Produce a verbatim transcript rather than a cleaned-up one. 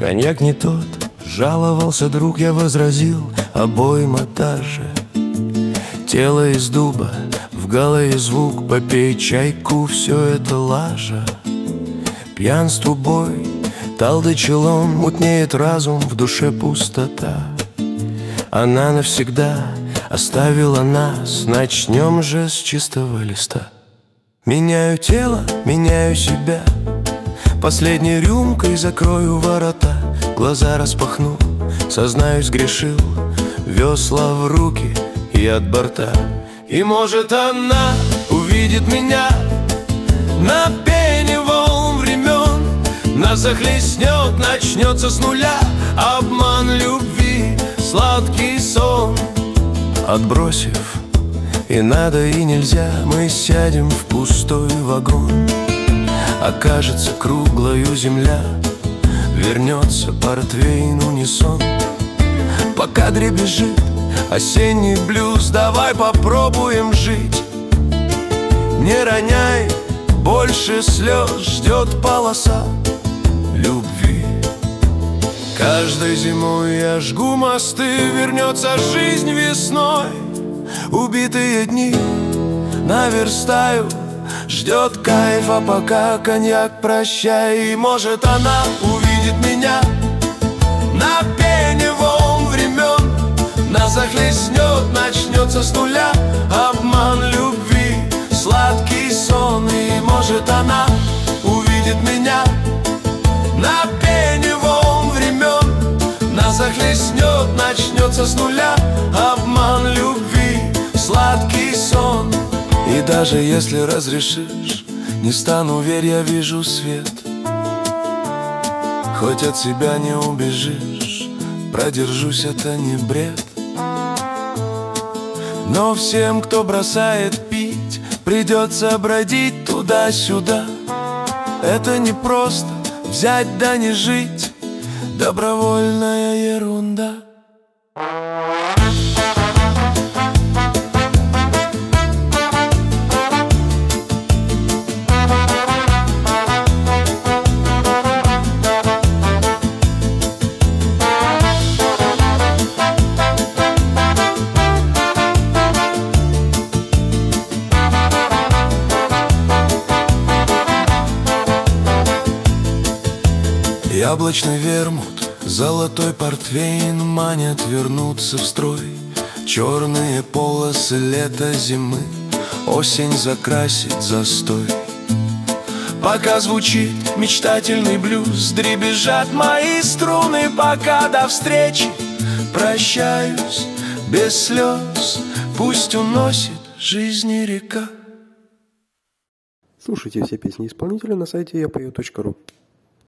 Коньяк не тот, жаловался друг, я возразил, обойма та же. Тело из дуба, в голове звук, попей чайку, все это лажа. Пьянству бой, талды челом, мутнеет разум, в душе пустота. Она навсегда оставила нас, начнем же с чистого листа. Меняю тело, меняю себя, последней рюмкой закрою ворота. Глаза распахну, сознаюсь, грешил, весла в руки и от борта. И может она увидит меня на пене волн времен. Нас захлестнет, начнется с нуля обман любви, сладкий сон. Отбросив и надо, и нельзя, мы сядем в пустой вагон. Окажется круглою земля, вернется портвейн унисон. Пока дребезжит осенний блюз, давай попробуем жить. Не роняй больше слез, ждет полоса любви. Каждой зимой я жгу мосты, вернется жизнь весной. Убитые дни наверстаю, ждет кайф, а пока коньяк прощай. И может она увидит меня на пене волн времен. Нас захлестнет, начнется с нуля обман любви, сладкий сон. И может она увидит меня на пене волн времен. Нас захлестнет, начнется с нуля обман любви, сладкий сон. И даже если разрешишь, не стану, верь, я вижу свет. Хоть от себя не убежишь, продержусь, это не бред. Но всем, кто бросает пить, придется бродить туда-сюда. Это не просто взять да не жить, добровольная ерунда. Яблочный вермут, золотой портвейн манят вернуться в строй. Черные полосы лета зимы, осень закрасит застой. Пока звучит мечтательный блюз, дребезжат мои струны. Пока до встречи прощаюсь без слез, пусть уносит жизни река. Слушайте все песни исполнителя на сайте я пою точка ру.